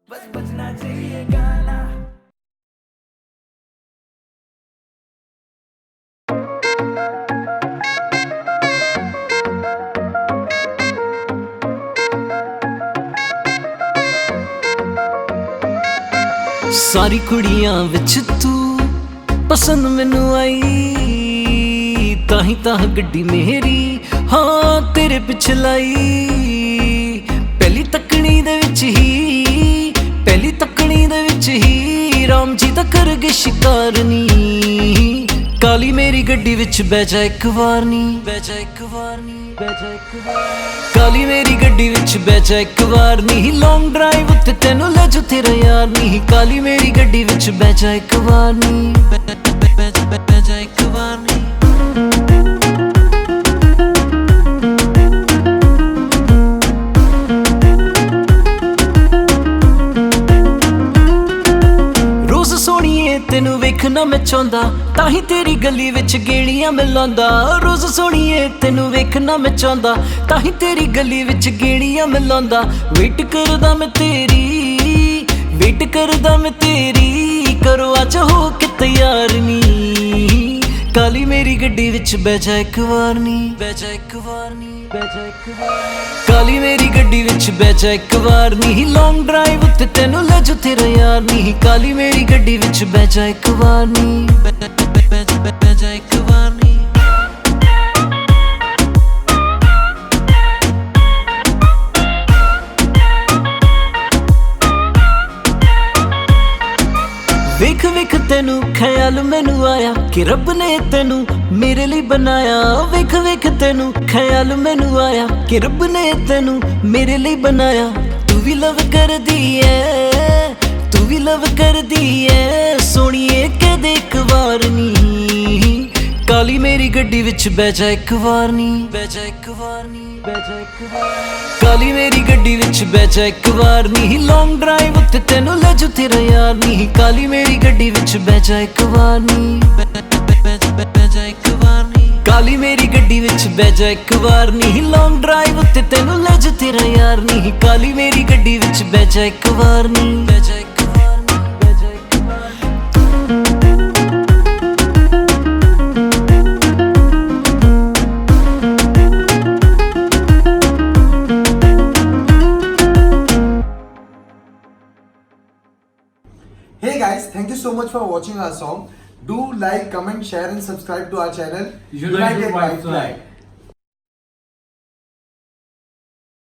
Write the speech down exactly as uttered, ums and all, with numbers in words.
बस बजना चाहिए गाना। सारी कुड़ियां विच तू पसंद मैनू आई, ताही ताह गड्डी मेरी हाँ तेरे पिछ लाई। पहली तकनी दे विच ही पहली तकनी दे विच ही राम जी दा कर गए शिकार नी। काली मेरी गड्डी विच बह जा एक वार नी, बह जा एक वार नी, बह जा एक वार। काली मेरी गड्डी विच बह जा एक वार नी, लॉन्ग ड्राइव उत्ते तेनू ले जा तेरा यार नी। काली मेरी गड्डी विच बह जा एक वार नी, बह जा बह जा एक वार नी। रोज सोहणीए तेनू वेखना मैं चाहुंदा, ताही तेरी गली विच गेड़ियां मैं लांदा। रोज सोहणीए तेनू वेखना मैं चाहुंदा, ताही तेरी गली विच गेड़ियां मैं लांदा। वेट करदा मैं तेरी वेट करदा मैं तेरी, करो अज हो के तैयार नी। काली मेरी गड्डी विच बह जा एक वार नी, बह जा एक वार नी, बह जा एक वार। काली मेरी गड्डी विच बह जा एक वार नी, लॉन्ग ड्राइव उत्ते तेनू ले जा तेरा यार नी। काली मेरी गड्डी विच बह जा एक वार नी, बह जा बह जा एक वार नी। वेख वेख तेनू ख्याल मैनू आया कि रब ने तेनू मेरे लिए बनाया। वेख वेख तेनू ख्याल मैनू आया कि रब ने तेनू मेरे लिए बनाया। तू भी लव कर दी है, तू भी लव कर दी है, सोहणीए कह दे एक वार नी। काली मेरी गड्डी विच बह जा एक वार नी, बह जा एक वार नी, बह जा एक वार। काली मेरी गड्डी विच बह जा एक वार नी, लॉन्ग ड्राइव उत्ते तेनू ले जा तेरा यार नी। काली मेरी गड्डी विच बह जा एक वार नी, बह जा एक वार नी। काली मेरी गड्डी विच बह जा एक वार नी, लॉन्ग ड्राइव उत्ते तेनू ले जा तेरा यार नी। काली मेरी गड्डी विच बह जा एक वार नी, बह जा एक वार नी, बह जा एक वार। Hey guys, thank you so much for watching our song. Do like, comment, share and subscribe to our channel United White Flag.